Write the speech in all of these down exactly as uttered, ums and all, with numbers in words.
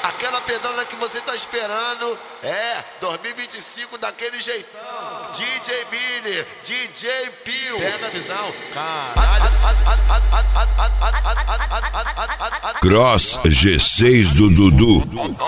aquela pedrada que você tá esperando. É, dois mil e vinte e cinco daquele jeitão. D J Billy, D J Pio. Pega a visão, caralho. Cross G seis do Dudu.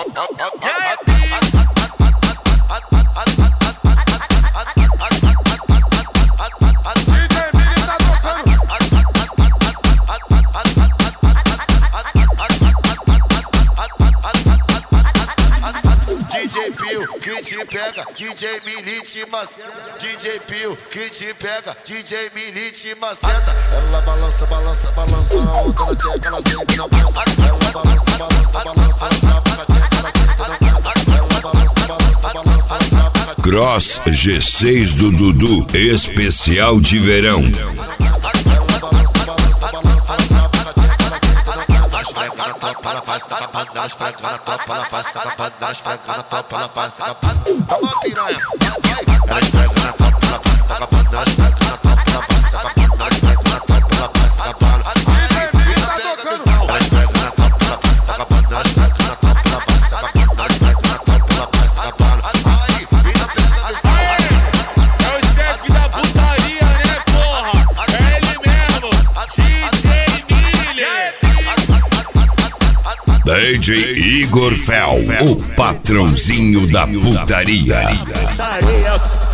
D J Pio, que te pega, D J Milite maceta. D J Pio, que te pega, D J Milite maceta. Ela balança, balança, balança, na onda ela tcheca, ela sente, não pensa. Ela balança, balança, balança, ela trava, tcheca, ela sente, não pensa. Ela balança, balança, balança, ela trava. Cross G seis do Dudu, especial de verão. Ela balança, balança, balança, ela trava, tcheca, ela sente, não pensa. Esfrega na topa, ela faz sacapanda, esfrega na topa, ela faz sacapanda, esfrega na topa, ela faz sacapanda. Toma piranha, vai. Ela esfrega na topa, ela faz sacapanda, esfrega na topa, ela faz sacapanda, esfrega na topa, ela faz sacapanda. Ela esfrega na topa, ela faz sacapanda, esfrega na topa, ela faz sacapanda, esfrega na topa, ela faz sacapanda. Aí, vira pega a visão. É o chefe da putaria, né, porra? É ele mesmo, D J Miller. D J Igor Fel, o patrãozinho da putaria. Putaria.